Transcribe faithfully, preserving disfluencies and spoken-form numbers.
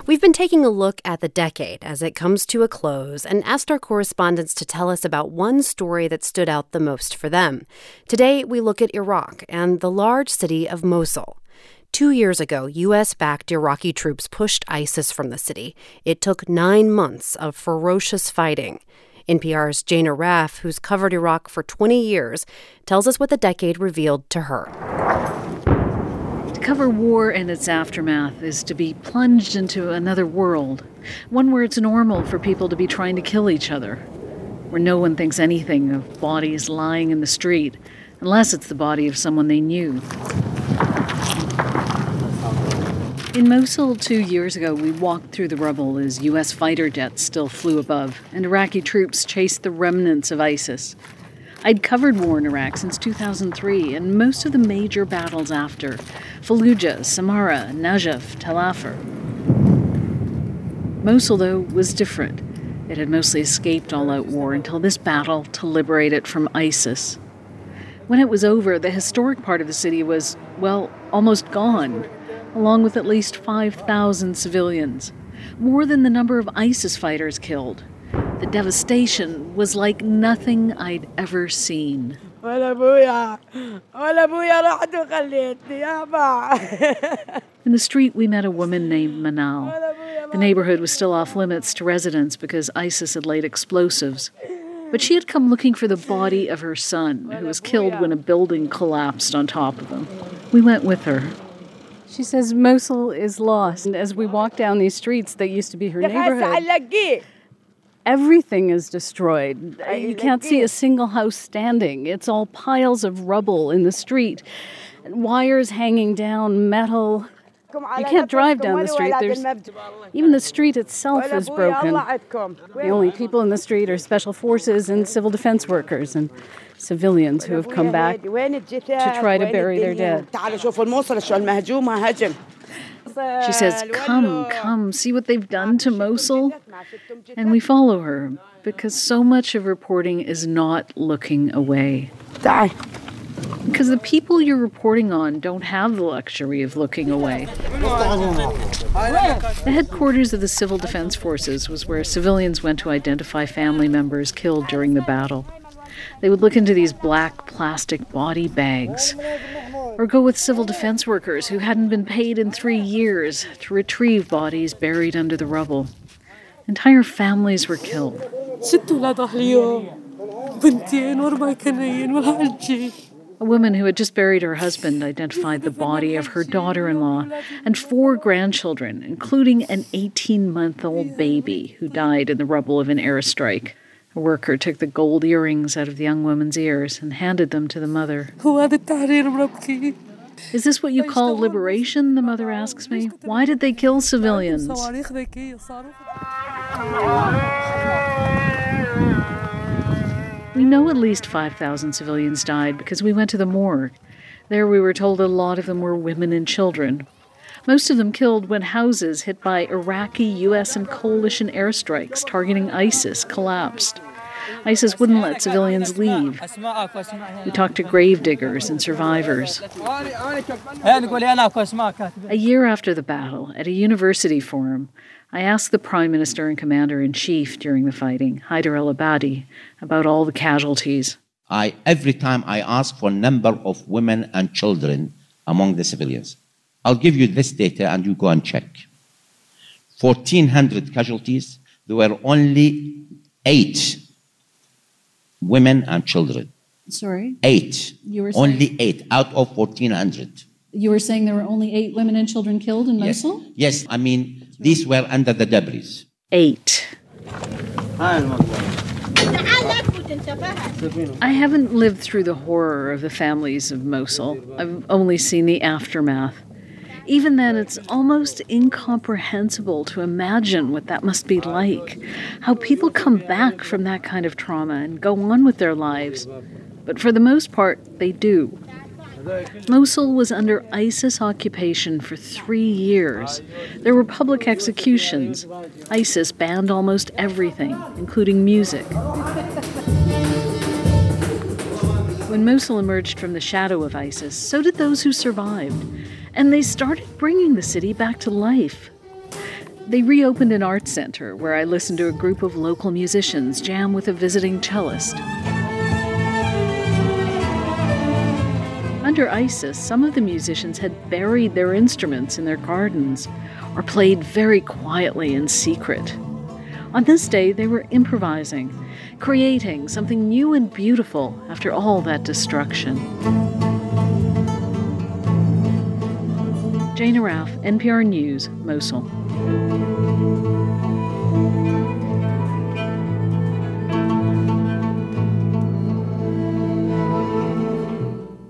We've been taking a look at the decade as it comes to a close and asked our correspondents to tell us about one story that stood out the most for them. Today, we look at Iraq and the large city of Mosul. Two years ago, U S-backed Iraqi troops pushed ISIS from the city. It took nine months of ferocious fighting. N P R's Jane Arraf, who's covered Iraq for twenty years, tells us what the decade revealed to her. To cover war and its aftermath is to be plunged into another world, one where it's normal for people to be trying to kill each other, where no one thinks anything of bodies lying in the street, unless it's the body of someone they knew. In Mosul two years ago, we walked through the rubble as U S fighter jets still flew above, and Iraqi troops chased the remnants of ISIS. I'd covered war in Iraq since two thousand three, and most of the major battles after: Fallujah, Samarra, Najaf, Tel Afar. Mosul, though, was different. It had mostly escaped all-out war until this battle to liberate it from ISIS. When it was over, the historic part of the city was, well, almost gone, along with at least five thousand civilians, more than the number of ISIS fighters killed. The devastation was like nothing I'd ever seen. In the street, we met a woman named Manal. The neighborhood was still off limits to residents because ISIS had laid explosives. But she had come looking for the body of her son, who was killed when a building collapsed on top of him. We went with her. She says Mosul is lost. And as we walk down these streets that used to be her neighborhood, everything is destroyed. You can't see a single house standing. It's all piles of rubble in the street, wires hanging down, metal. You can't drive down the street. There's, even the street itself is broken. The only people in the street are special forces and civil defense workers and civilians who have come back to try to bury their dead. She says, come, come, see what they've done to Mosul? And we follow her, because so much of reporting is not looking away. Because the people you're reporting on don't have the luxury of looking away. The headquarters of the Civil Defense Forces was where civilians went to identify family members killed during the battle. They would look into these black plastic body bags, or go with civil defense workers who hadn't been paid in three years to retrieve bodies buried under the rubble. Entire families were killed. A woman who had just buried her husband identified the body of her daughter-in-law and four grandchildren, including an eighteen-month-old baby who died in the rubble of an airstrike. A worker took the gold earrings out of the young woman's ears and handed them to the mother. Is this what you call liberation? The mother asks me. Why did they kill civilians? We know at least five thousand civilians died because we went to the morgue. There we were told a lot of them were women and children. Most of them killed when houses hit by Iraqi, U S, and coalition airstrikes targeting ISIS collapsed. ISIS wouldn't let civilians leave. We talked to gravediggers and survivors. A year after the battle, at a university forum, I asked the Prime Minister and Commander-in-Chief during the fighting, Haider al-Abadi, about all the casualties. I, every time I ask for a number of women and children among the civilians. I'll give you this data and you go and check. fourteen hundred casualties, there were only eight women and children. Sorry? Eight. You were saying, only eight out of fourteen hundred. You were saying there were only eight women and children killed in Mosul? Yes, yes. I mean, these were under the debris. Eight. I haven't lived through the horror of the families of Mosul. I've only seen the aftermath. Even then, it's almost incomprehensible to imagine what that must be like, how people come back from that kind of trauma and go on with their lives. But for the most part, they do. Mosul was under ISIS occupation for three years. There were public executions. ISIS banned almost everything, including music. When Mosul emerged from the shadow of ISIS, so did those who survived. And they started bringing the city back to life. They reopened an art center where I listened to a group of local musicians jam with a visiting cellist. Under ISIS, some of the musicians had buried their instruments in their gardens or played very quietly in secret. On this day, they were improvising, creating something new and beautiful after all that destruction. Jane Arraf, N P R News, Mosul.